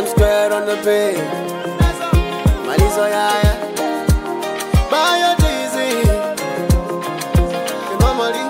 M squared on the page. Malizo yaya. Bayo Dizzy. Normally.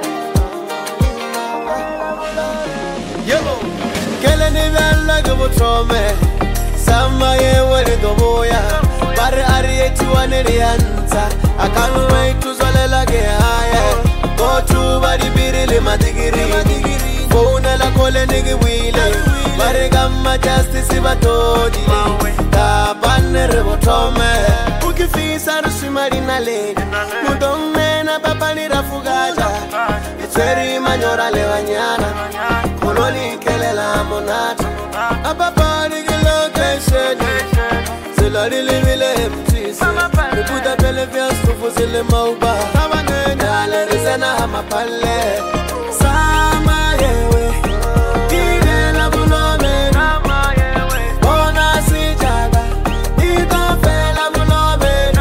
Yo. Kele ni vela gabo trome. Sama ye wale goboya. Bare arieti waneli anta. I can't wait to zolela ge haya. Go to bari birili madigiri. Phone la kole nigi wile. Bare gamma justice batodi. Ta banner botome. Ukifisa rushimari na le. Mudome na papa ni rafugaja. Itweri manyora lewanyana. Koloni kele la monata. Apapa nigi location. Zilari livile mtisi. Niputa pele vya stufu zile mauba. Dale rizena hama pale. Sama yewe. Kide la bulome. Bona si jaga. Ito fe la bulome.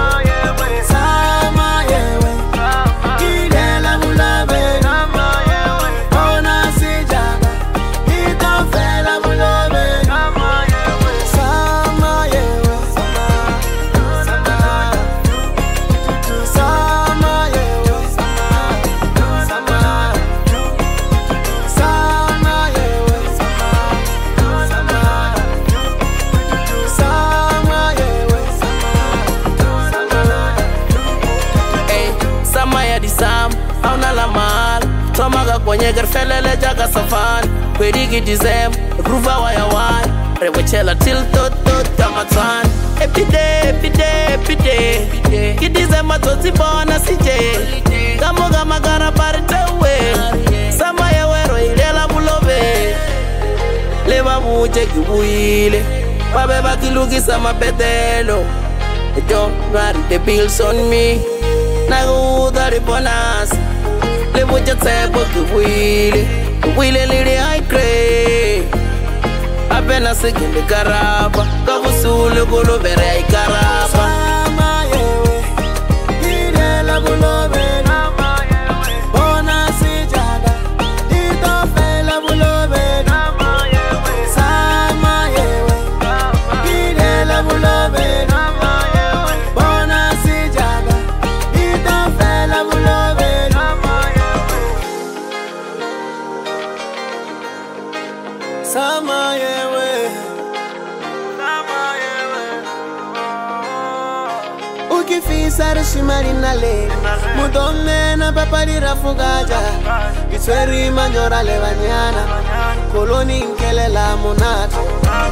Sama yewe. Kide la bulome. Bona si jaga. Ito fe la bulome. Sama yewe. Sama yewe. Sama yewe. Sama yewe. Ey, sama ya di sam, hauna la mal. Tomaga kwenye gerfelele jaga safari. Kwedigi dizem, ruva waya wai. Rewechela till tot tamatan. Epide. Kidizema toti bona sije. Kamoga magara partewe. Sama ya wero ilela bulobe. Leva muje kibuile. Babeba kilugisa mapetelo. Don't worry the bills on me. Naguda ribonas. Le mucha tepo kibuile. Wile lili I crave. Apenas se que le carapa. Kabusule kolo bere ay carapa. Sama yewe. Kide la bulome. Bona si jaga. Ito fe la bulome. Sama yewe. Kide la bulome. Bona si jaga. Ito fe la bulome. Sama yewe. Ukifisa rushimari na le. Mudome na papari rafugaja. Itweri manyora lewanyana. Koloni nkele la monata.